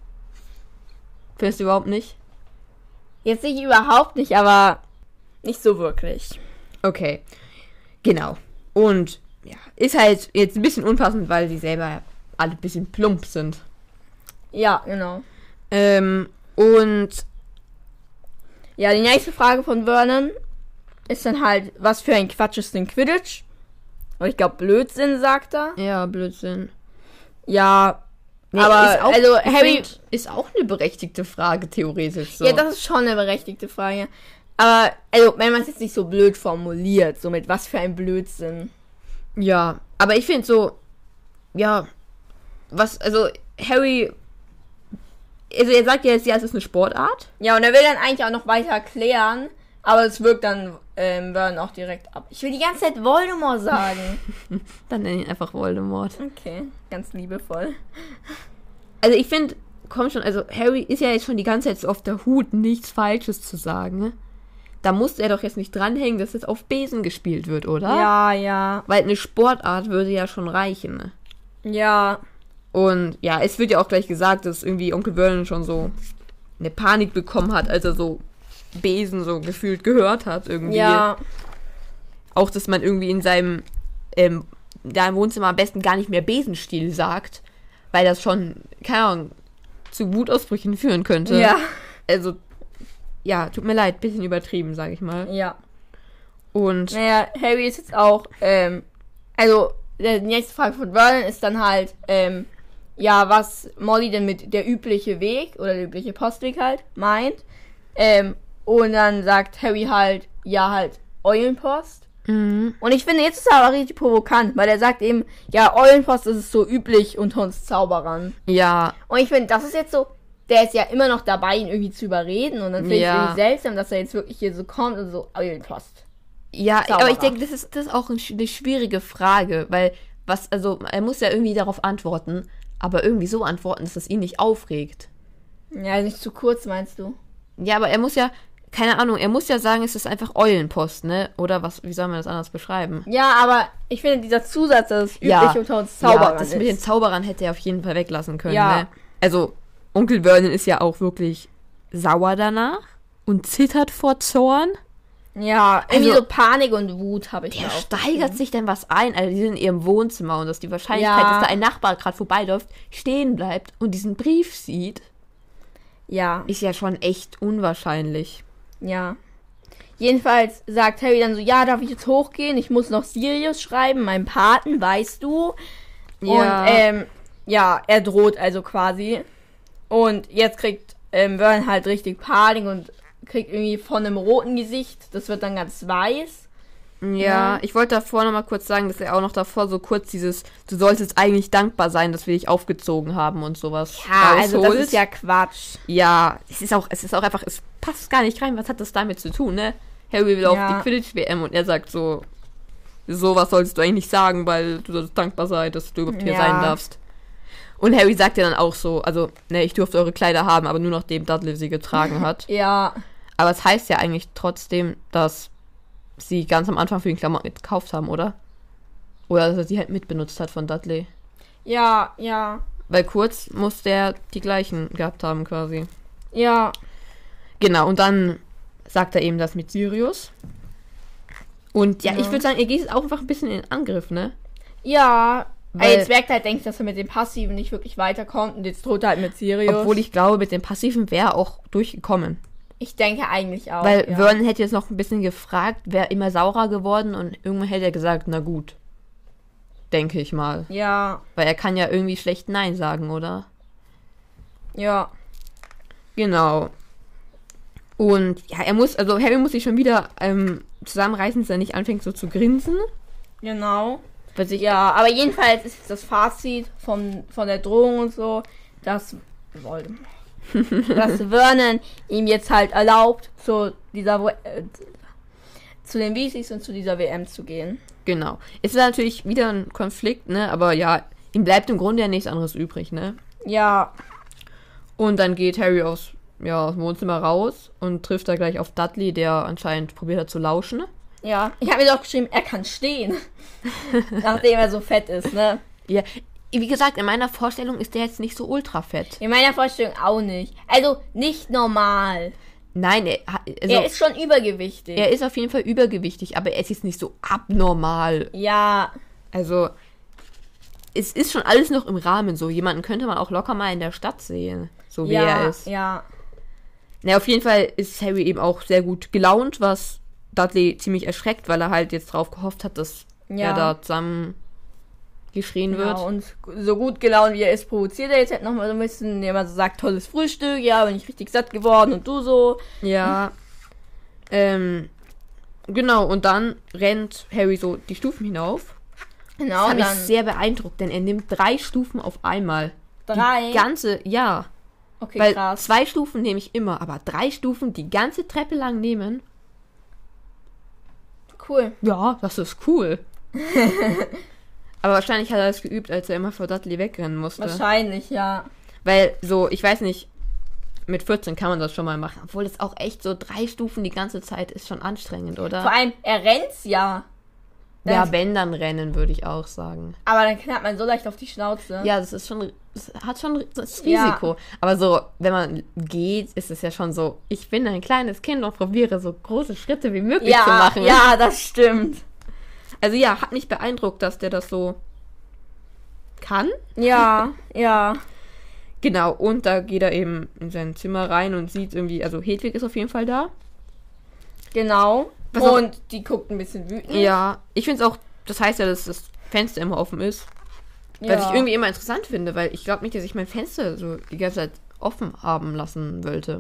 Findest du überhaupt nicht? Jetzt nicht überhaupt nicht, aber nicht so wirklich. Okay, genau. Und ja, ist halt jetzt ein bisschen unpassend, weil die selber alle ein bisschen plump sind. Ja, genau. Und ja, die nächste Frage von Vernon ist dann halt, was für ein Quatsch ist denn Quidditch? Und ich glaube, Blödsinn, sagt er. Ja, Blödsinn. Ja, nee, aber ist auch, also Harry ist auch eine berechtigte Frage, theoretisch. So. Ja, das ist schon eine berechtigte Frage. Aber, also, wenn man es jetzt nicht so blöd formuliert, so mit was für ein Blödsinn. Ja, aber ich finde so, ja, also Harry, also er sagt ja jetzt, ja, es ist eine Sportart. Ja, und er will dann eigentlich auch noch weiter erklären, aber es wirkt dann Vernon auch direkt ab. Ich will die ganze Zeit Voldemort sagen. Dann nenne ihn einfach Voldemort. Okay, ganz liebevoll. Also ich finde, komm schon, also Harry ist ja jetzt schon die ganze Zeit so auf der Hut, nichts Falsches zu sagen, ne? Da muss er doch jetzt nicht dranhängen, dass jetzt auf Besen gespielt wird, oder? Ja. Weil eine Sportart würde ja schon reichen, ne? Ja. Und ja, es wird ja auch gleich gesagt, dass irgendwie Onkel Vernon schon so eine Panik bekommen hat, als er so Besen so gefühlt gehört hat irgendwie. Ja. Auch, dass man irgendwie in seinem da im Wohnzimmer am besten gar nicht mehr Besenstiel sagt, weil das schon, keine Ahnung, zu Wutausbrüchen führen könnte. Ja. Also, ja, tut mir leid, bisschen übertrieben, sag ich mal. Ja. Und naja, Harry ist jetzt auch, also, die nächste Frage von Vernon ist dann halt, ja, was Molly denn mit der übliche Weg, oder der übliche Postweg halt, meint. Und dann sagt Harry halt, ja, halt, Eulenpost. Mhm. Und ich finde, jetzt ist er aber richtig provokant, weil er sagt eben, ja, Eulenpost, das ist so üblich unter uns Zauberern. ja, Und ich finde, das ist jetzt so, der ist ja immer noch dabei, ihn irgendwie zu überreden. Und dann finde ich es irgendwie seltsam, dass er jetzt wirklich hier so kommt und so, Eulenpost. ja, Zauberer. aber ich denke, das ist auch eine schwierige Frage, weil also er muss ja irgendwie darauf antworten, aber irgendwie so antworten, dass es ihn nicht aufregt. Ja, nicht zu kurz, meinst du? Ja, aber er muss ja, keine Ahnung, er muss ja sagen, es ist einfach Eulenpost, ne? Oder was, wie soll man das anders beschreiben? Ja, aber ich finde, dieser Zusatz, dass es üblich Ja. unter uns Zauberern Ja, das ist. mit den Zauberern hätte er auf jeden Fall weglassen können, Ja. ne? Also, Onkel Vernon ist ja auch wirklich sauer danach und zittert vor Zorn. Ja, irgendwie Also, so Panik und Wut habe ich Der da auch. steigert sich dann was ein, also die sind in ihrem Wohnzimmer und dass die Wahrscheinlichkeit, Ja. dass da ein Nachbar gerade vorbeiläuft, stehen bleibt und diesen Brief sieht, Ja, ist ja schon echt unwahrscheinlich. ja. Jedenfalls sagt Harry dann so, ja, darf ich jetzt hochgehen? Ich muss noch Sirius schreiben, meinem Paten, weißt du? Ja. Und, ja, er droht also quasi. Und jetzt kriegt Vernon halt richtig Panik und kriegt irgendwie von einem roten Gesicht, das wird dann ganz weiß. Ja, ich wollte davor nochmal kurz sagen, dass er auch noch davor so kurz dieses, du solltest eigentlich dankbar sein, dass wir dich aufgezogen haben und sowas rausholt. Also das ist ja Quatsch. Ja, es ist auch einfach, es passt gar nicht rein, was hat das damit zu tun, ne? Harry will auf die Quidditch-WM und er sagt so, sowas solltest du eigentlich nicht sagen, weil du solltest dankbar sein, dass du überhaupt hier sein darfst. Und Harry sagt ja dann auch so, also, ne, ich durfte eure Kleider haben, aber nur nachdem Dudley sie getragen hat. Ja. Aber es heißt ja eigentlich trotzdem, dass sie ganz am Anfang für den Klamotten gekauft haben, oder? Oder dass er sie halt mitbenutzt hat von Dudley. Ja, ja. Weil kurz muss der die gleichen gehabt haben, quasi. Ja. Genau, und dann sagt er eben das mit Sirius. Und ja, ich würde sagen, er geht jetzt auch einfach ein bisschen in den Angriff, ne? Ja. Weil jetzt merkt er halt, denkt, dass er mit dem Passiven nicht wirklich weiterkommt und jetzt droht er halt mit Sirius. Obwohl ich glaube, mit dem Passiven wäre er auch durchgekommen. Ich denke eigentlich auch. Weil Vernon hätte jetzt noch ein bisschen gefragt, wäre immer saurer geworden und irgendwann hätte er gesagt, na gut. Denke ich mal. Ja. Weil er kann ja irgendwie schlecht Nein sagen, oder? Ja. Genau. Und ja, Harry muss sich schon wieder zusammenreißen, dass er nicht anfängt so zu grinsen. Genau. Ja, aber jedenfalls ist das Fazit von der Drohung und so, dass Vernon ihm jetzt halt erlaubt, zu den Weasleys und zu dieser WM zu gehen. Genau. Es ist natürlich wieder ein Konflikt, ne? Aber ja, ihm bleibt im Grunde ja nichts anderes übrig, ne? Ja. Und dann geht Harry aus dem Wohnzimmer raus und trifft da gleich auf Dudley, der anscheinend probiert hat zu lauschen. Ja, ich habe mir doch geschrieben, er kann stehen. Nachdem er so fett ist, ne? Ja, wie gesagt, in meiner Vorstellung ist der jetzt nicht so ultra fett. In meiner Vorstellung auch nicht. Also nicht normal. Nein, er ist schon übergewichtig. Er ist auf jeden Fall übergewichtig, aber er ist jetzt nicht so abnormal. Ja. Also, es ist schon alles noch im Rahmen so. Jemanden könnte man auch locker mal in der Stadt sehen, so wie er ist. Ja. Na, auf jeden Fall ist Harry eben auch sehr gut gelaunt, was Dudley ziemlich erschreckt, weil er halt jetzt drauf gehofft hat, dass er da zusammen geschrien wird. Und so gut gelaunt wie er ist, provoziert er jetzt halt nochmal so ein bisschen, indem er so sagt, tolles Frühstück, ja, bin ich richtig satt geworden und du so. Ja. Genau, und dann rennt Harry so die Stufen hinauf. Genau. Das hat mich sehr beeindruckt, denn er nimmt 3 Stufen auf einmal. 3? Die ganze, ja. Okay, weil krass. 2 Stufen nehme ich immer, aber 3 Stufen die ganze Treppe lang nehmen. Cool. Ja, das ist cool. Aber wahrscheinlich hat er das geübt, als er immer vor Dudley wegrennen musste. Wahrscheinlich, ja. Weil so, ich weiß nicht, mit 14 kann man das schon mal machen. Obwohl es auch echt so 3 Stufen die ganze Zeit ist schon anstrengend, oder? Vor allem, er rennt's ja. Ja, wenn dann rennen, würde ich auch sagen. Aber dann knallt man so leicht auf die Schnauze. Ja, das hat schon das Risiko. Ja. Aber so, wenn man geht, ist es ja schon so, ich bin ein kleines Kind und probiere so große Schritte wie möglich zu machen. Ja, das stimmt. Also ja, hat mich beeindruckt, dass der das so kann. Ja, ja. Genau, und da geht er eben in sein Zimmer rein und sieht irgendwie, also Hedwig ist auf jeden Fall da. Genau. Und die guckt ein bisschen wütend. Ja, ich finde es auch, das heißt ja, dass das Fenster immer offen ist. Ja. Was ich irgendwie immer interessant finde, weil ich glaube nicht, dass ich mein Fenster so die ganze Zeit offen haben lassen wollte.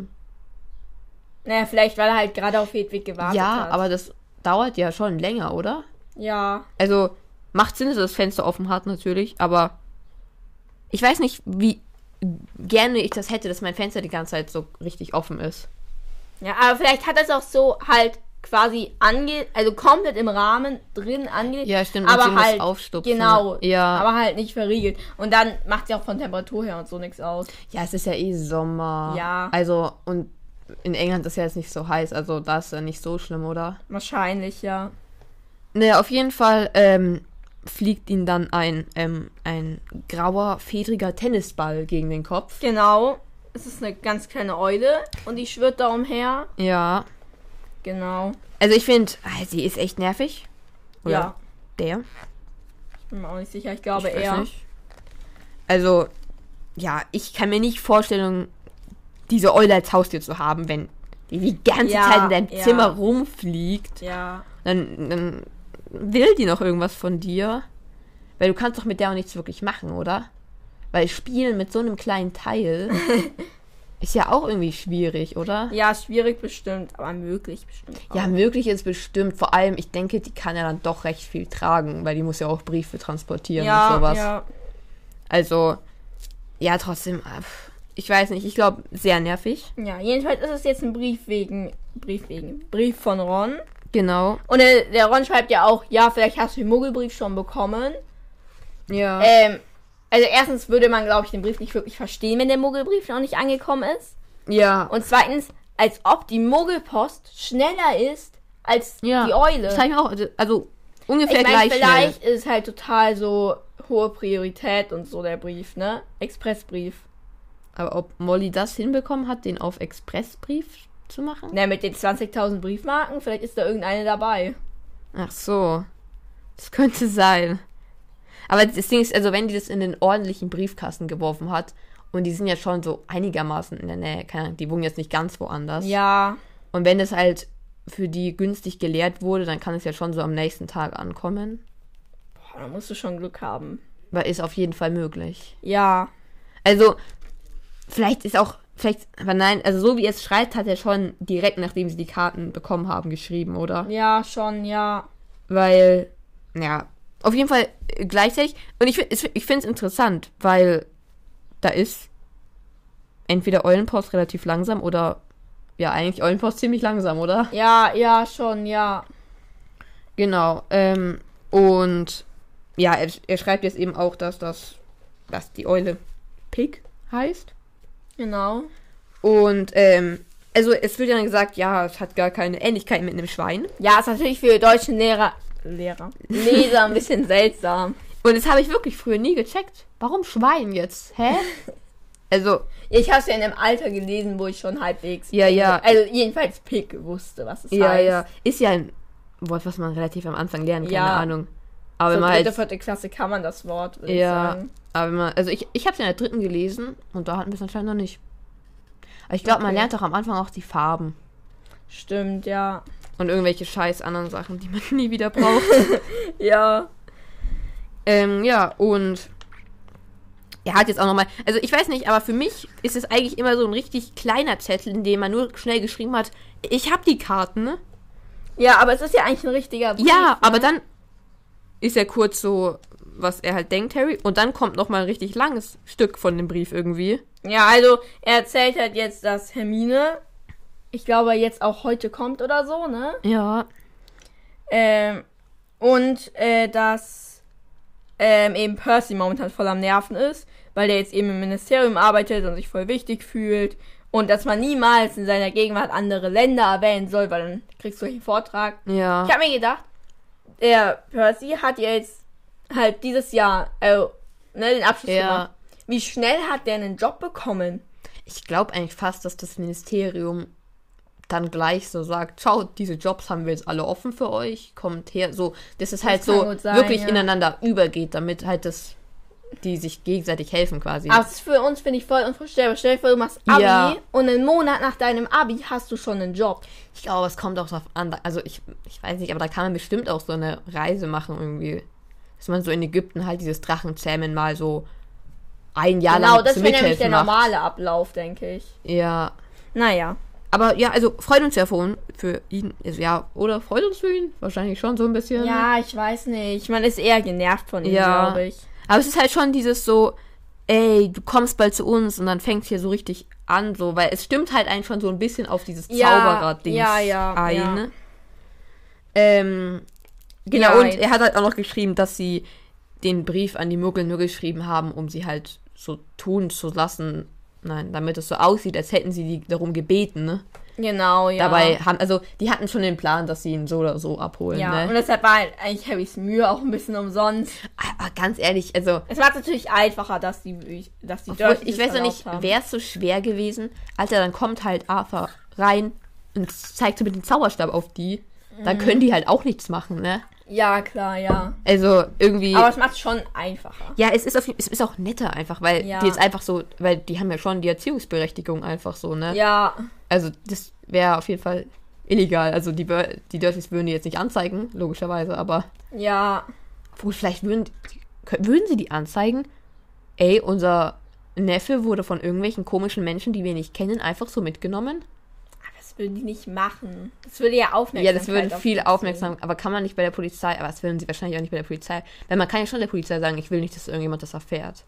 Naja, vielleicht, weil er halt gerade auf Hedwig gewartet hat. Ja, aber das dauert ja schon länger, oder? Ja. Also, macht Sinn, dass er das Fenster offen hat, natürlich, aber ich weiß nicht, wie gerne ich das hätte, dass mein Fenster die ganze Zeit so richtig offen ist. Ja, aber vielleicht hat er es auch so halt quasi also komplett im Rahmen drin angelegt. Ja, stimmt, aber halt aufstupfen. Genau, ja. Aber halt nicht verriegelt. Und dann macht ja auch von Temperatur her und so nichts aus. Ja, es ist ja eh Sommer. Ja. Also, und in England ist ja jetzt nicht so heiß, also da ist ja nicht so schlimm, oder? Wahrscheinlich, ja. Naja, auf jeden Fall fliegt ihm dann ein grauer, fedriger Tennisball gegen den Kopf. Genau. Es ist eine ganz kleine Eule und die schwirrt da umher. Ja. Genau. Also ich finde, sie ist echt nervig. Oder ja. Der? Ich bin mir auch nicht sicher, ich glaube eher. Nicht. Also, ja, ich kann mir nicht vorstellen, diese Eule als Haustier zu haben, wenn die ganze Zeit in deinem Zimmer rumfliegt. Ja. Dann will die noch irgendwas von dir. Weil du kannst doch mit der auch nichts wirklich machen, oder? Weil spielen mit so einem kleinen Teil. Ist ja auch irgendwie schwierig, oder? Ja, schwierig bestimmt, aber möglich bestimmt auch. Ja, möglich ist bestimmt. Vor allem, ich denke, die kann ja dann doch recht viel tragen, weil die muss ja auch Briefe transportieren und sowas. Ja. Also, ja, trotzdem, ich weiß nicht, ich glaube, sehr nervig. Ja, jedenfalls ist es jetzt ein Brief von Ron. Genau. Und der Ron schreibt ja auch, ja, vielleicht hast du den Muggelbrief schon bekommen. Ja. Also erstens würde man, glaube ich, den Brief nicht wirklich verstehen, wenn der Muggelbrief noch nicht angekommen ist. Ja. Und zweitens, als ob die Muggelpost schneller ist als die Eule. Das habe ich auch, also ungefähr gleich schnell. Vielleicht ist es halt total so hohe Priorität und so der Brief, ne? Expressbrief. Aber ob Molly das hinbekommen hat, den auf Expressbrief zu machen? Ne, mit den 20.000 Briefmarken, vielleicht ist da irgendeine dabei. Ach so. Das könnte sein. Aber das Ding ist, also wenn die das in den ordentlichen Briefkasten geworfen hat, und die sind ja schon so einigermaßen in der Nähe, keine Ahnung, die wohnen jetzt nicht ganz woanders. Ja. Und wenn das halt für die günstig geleert wurde, dann kann es ja schon so am nächsten Tag ankommen. Boah, da musst du schon Glück haben. Weil ist auf jeden Fall möglich. Ja. Also, aber nein, also so wie er es schreibt, hat er schon direkt, nachdem sie die Karten bekommen haben, geschrieben, oder? Ja, schon, ja. Weil, ja, auf jeden Fall gleichzeitig. Und ich finde es interessant, weil da ist entweder Eulenpost relativ langsam oder, ja, eigentlich Eulenpost ziemlich langsam, oder? Ja, schon, ja. Genau, und ja, er schreibt jetzt eben auch, dass die Eule Pig heißt. Genau. Und, also es wird ja dann gesagt, ja, es hat gar keine Ähnlichkeit mit einem Schwein. Ja, ist natürlich für deutschen Leser ein bisschen seltsam. Und das habe ich wirklich früher nie gecheckt. Warum Schwein jetzt? Hä? Also. Ich habe es ja in einem Alter gelesen, wo ich schon halbwegs. Ja. Also jedenfalls Pig wusste, was es heißt. Ja. Ist ja ein Wort, was man relativ am Anfang lernt, keine Ahnung. Aber so wenn man dritte, vierte Klasse kann man das Wort, würde ich sagen. Aber wenn man, also ich habe es in der 3. gelesen und da hatten wir es anscheinend noch nicht. Aber ich glaube, man lernt doch am Anfang auch die Farben. Stimmt, ja. Und irgendwelche scheiß anderen Sachen, die man nie wieder braucht. Ja. Ja, und er hat jetzt auch nochmal, also ich weiß nicht, aber für mich ist es eigentlich immer so ein richtig kleiner Zettel, in dem man nur schnell geschrieben hat, ich habe die Karten, ne? Ja, aber es ist ja eigentlich ein richtiger Brief. Ja, ne? aber dann ist er kurz so, was er halt denkt, Harry, und dann kommt nochmal ein richtig langes Stück von dem Brief irgendwie. Ja, also er erzählt halt jetzt, dass Hermine, ich glaube, jetzt auch heute kommt oder so, ne? Ja. Dass eben Percy momentan voll am Nerven ist, weil der jetzt eben im Ministerium arbeitet und sich voll wichtig fühlt. Und dass man niemals in seiner Gegenwart andere Länder erwähnen soll, weil dann kriegst du einen Vortrag. Ja. Ich habe mir gedacht, der Percy hat jetzt halt dieses Jahr den Abschluss gemacht. Wie schnell hat der einen Job bekommen? Ich glaube eigentlich fast, dass das Ministerium dann gleich so sagt, schaut, diese Jobs haben wir jetzt alle offen für euch, kommt her, so, dass es halt so wirklich ineinander übergeht, damit halt die sich gegenseitig helfen quasi. Aber das für uns finde ich voll unvorstellbar. Stell dir vor, du machst Abi und einen Monat nach deinem Abi hast du schon einen Job. Ich glaube, es kommt auch darauf an, also ich weiß nicht, aber da kann man bestimmt auch so eine Reise machen irgendwie, dass man so in Ägypten halt dieses Drachenzähmen mal so ein Jahr lang das wäre nämlich der normale Ablauf, denke ich. Ja. Naja. Aber ja, also freut uns ja für ihn, also ja, oder freut uns für ihn? Wahrscheinlich schon so ein bisschen. Ja, ich weiß nicht. Man ist eher genervt von ihm, glaube ich. Aber es ist halt schon dieses so, ey, du kommst bald zu uns und dann fängt es hier so richtig an, so, weil es stimmt halt eigentlich schon so ein bisschen auf dieses Zauberer-Ding ein. Genau, ja, und er hat halt auch noch geschrieben, dass sie den Brief an die Muggel nur geschrieben haben, um sie halt so tun zu lassen, damit es so aussieht, als hätten sie die darum gebeten, ne? Genau, ja. Dabei die hatten schon den Plan, dass sie ihn so oder so abholen, ja, ne? Und deshalb war halt eigentlich Harrys Mühe auch ein bisschen umsonst. Aber ganz ehrlich, also... Es war natürlich einfacher, dass die Dursleys ich weiß ja nicht, wäre es so schwer gewesen, Alter, dann kommt halt Arthur rein und zeigt so mit dem Zauberstab auf die, dann können die halt auch nichts machen, ne? Ja, klar, ja. Also irgendwie... Aber es macht es schon einfacher. Ja, es ist auch netter einfach, weil die jetzt einfach so, weil die haben ja schon die Erziehungsberechtigung einfach so, ne? Ja. Also das wäre auf jeden Fall illegal. Also die Dursleys würden die jetzt nicht anzeigen, logischerweise, aber... Ja. Obwohl, vielleicht würden sie die anzeigen? Ey, unser Neffe wurde von irgendwelchen komischen Menschen, die wir nicht kennen, einfach so mitgenommen. Das würden die nicht machen. Das würde ja Aufmerksamkeit. Ja, das würde viel Aufmerksamkeit. Aber kann man nicht bei der Polizei, aber das würden sie wahrscheinlich auch nicht bei der Polizei. Weil man kann ja schon der Polizei sagen, ich will nicht, dass irgendjemand das erfährt.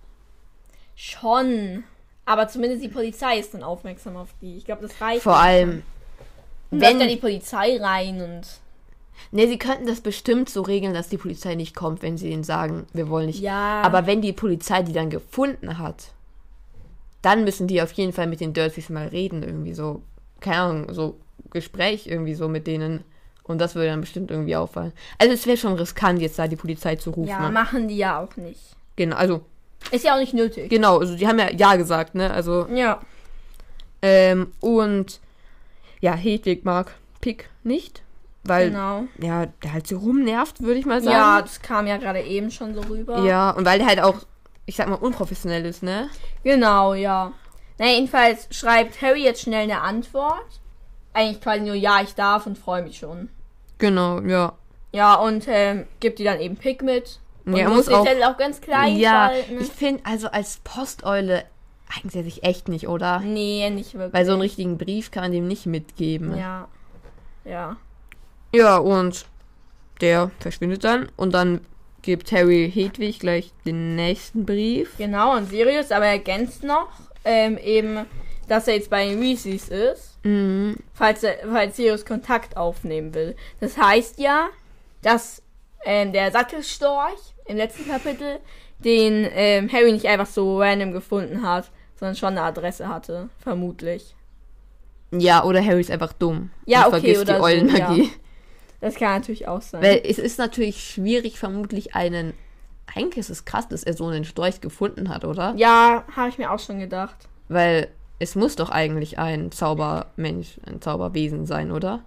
Schon. Aber zumindest die Polizei ist dann aufmerksam auf die. Ich glaube, das reicht. Vor allem, wenn dann die Polizei rein und... Ne, sie könnten das bestimmt so regeln, dass die Polizei nicht kommt, wenn sie ihnen sagen, wir wollen nicht. Ja. Aber wenn die Polizei die dann gefunden hat, dann müssen die auf jeden Fall mit den Dursleys mal reden, irgendwie so. Keine Ahnung, so Gespräch irgendwie so mit denen. Und das würde dann bestimmt irgendwie auffallen. Also es wäre schon riskant, jetzt da die Polizei zu rufen. Ja, machen die ja auch nicht. Genau, also... Ist ja auch nicht nötig. Genau, also die haben ja gesagt, ne? Also... Ja. Und... Ja, Hedwig mag Pick nicht. Weil, genau. Ja, der halt so rumnervt, würde ich mal sagen. Ja, das kam ja gerade eben schon so rüber. Ja, und weil der halt auch, ich sag mal, unprofessionell ist, ne? Genau, ja. Na, jedenfalls schreibt Harry jetzt schnell eine Antwort. Eigentlich quasi nur, ja, ich darf und freue mich schon. Genau, ja. Ja, und gibt die dann eben Pick mit. Und ja, muss den Zettel auch ganz klein schalten. Ja, ich finde, also als Posteule eignet er sich echt nicht, oder? Nee, nicht wirklich. Weil so einen richtigen Brief kann man dem nicht mitgeben. Ja. Ja. Ja, und der verschwindet dann. Und dann gibt Harry Hedwig gleich den nächsten Brief. Genau, und Sirius, aber er ergänzt noch, eben, dass er jetzt bei den Weasleys ist, falls Sirius Kontakt aufnehmen will. Das heißt ja, dass der Sattelstorch im letzten Kapitel den Harry nicht einfach so random gefunden hat, sondern schon eine Adresse hatte, vermutlich. Ja, oder Harry ist einfach dumm. Ja, und okay, vergisst oder die Eulenmagie. So, ja. Das kann natürlich auch sein. Weil es ist natürlich schwierig, vermutlich eigentlich ist es krass, dass er so einen Storch gefunden hat, oder? Ja, habe ich mir auch schon gedacht. Weil es muss doch eigentlich ein Zaubermensch, ein Zauberwesen sein, oder?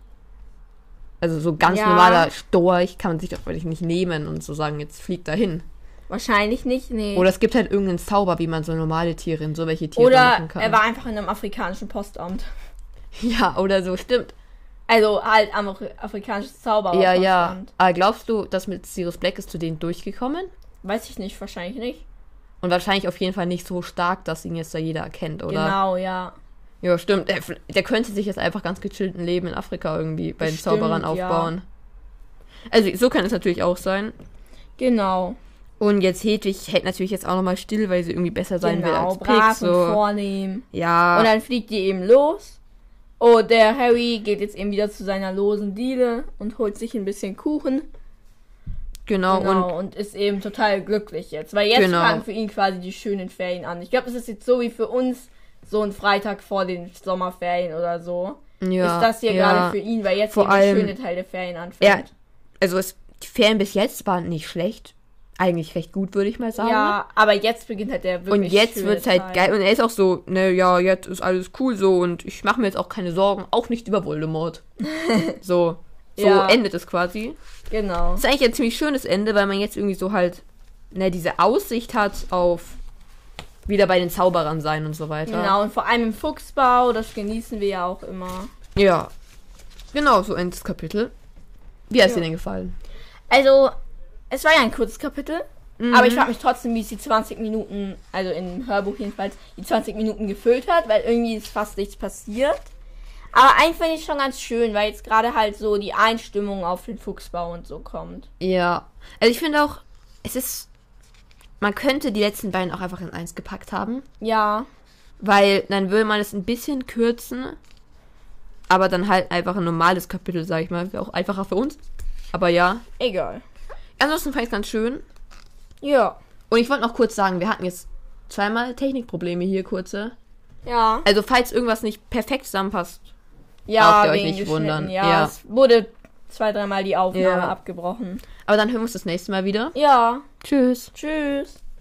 Also so ganz normaler Storch kann man sich doch wirklich nicht nehmen und so sagen, jetzt fliegt dahin. Wahrscheinlich nicht, nee. Oder es gibt halt irgendeinen Zauber, wie man so normale Tiere in so welche Tiere machen kann. Oder er war einfach in einem afrikanischen Postamt. Ja, oder so, stimmt. Also halt afrikanisches Zauber. Ja. Aber glaubst du, dass mit Sirius Black ist zu denen durchgekommen? Weiß ich nicht, wahrscheinlich nicht. Und wahrscheinlich auf jeden Fall nicht so stark, dass ihn jetzt da jeder erkennt, oder? Genau, ja. Ja, stimmt. Der könnte sich jetzt einfach ganz gechillt ein Leben in Afrika irgendwie bei den Zauberern aufbauen. Ja. Also so kann es natürlich auch sein. Genau. Und jetzt Hedwig hält natürlich jetzt auch nochmal still, weil sie irgendwie besser sein will als Pick. Brav und vornehm. Ja. Und dann fliegt die eben los. Und der Harry geht jetzt eben wieder zu seiner losen Diele und holt sich ein bisschen Kuchen. Genau. Und ist eben total glücklich jetzt. Weil jetzt fangen für ihn quasi die schönen Ferien an. Ich glaube, das ist jetzt so wie für uns so ein Freitag vor den Sommerferien oder so. Ja, ist das hier gerade für ihn, weil jetzt eben der schöne Teil der Ferien anfängt. Die Ferien bis jetzt waren nicht schlecht. Eigentlich recht gut, würde ich mal sagen. Ja, aber jetzt beginnt halt der wirklich und jetzt wird es halt Teil. Geil. Und er ist auch so, ne, ja, jetzt ist alles cool so und ich mache mir jetzt auch keine Sorgen, auch nicht über Voldemort. so endet es quasi. Genau. Das ist eigentlich ein ziemlich schönes Ende, weil man jetzt irgendwie so halt, ne, diese Aussicht hat auf wieder bei den Zauberern sein und so weiter. Genau, und vor allem im Fuchsbau, das genießen wir ja auch immer. Ja, genau, so endet das Kapitel. Wie hat es dir denn gefallen? Also, es war ja ein kurzes Kapitel, aber ich frage mich trotzdem, wie es die 20 Minuten, also im Hörbuch jedenfalls, die 20 Minuten gefüllt hat, weil irgendwie ist fast nichts passiert. Aber eigentlich finde ich schon ganz schön, weil jetzt gerade halt so die Einstimmung auf den Fuchsbau und so kommt. Ja, also ich finde auch, man könnte die letzten beiden auch einfach in eins gepackt haben. Ja. Weil dann würde man es ein bisschen kürzen, aber dann halt einfach ein normales Kapitel, sag ich mal. Wäre auch einfacher für uns. Aber ja. Egal. Ansonsten fand ich es ganz schön. Ja. Und ich wollte noch kurz sagen, wir hatten jetzt zweimal Technikprobleme hier, kurze. Ja. Also falls irgendwas nicht perfekt zusammenpasst, ja, braucht ihr euch nicht wundern. Ja, es wurde 2-3 Mal die Aufnahme abgebrochen. Aber dann hören wir uns das nächste Mal wieder. Ja. Tschüss. Tschüss.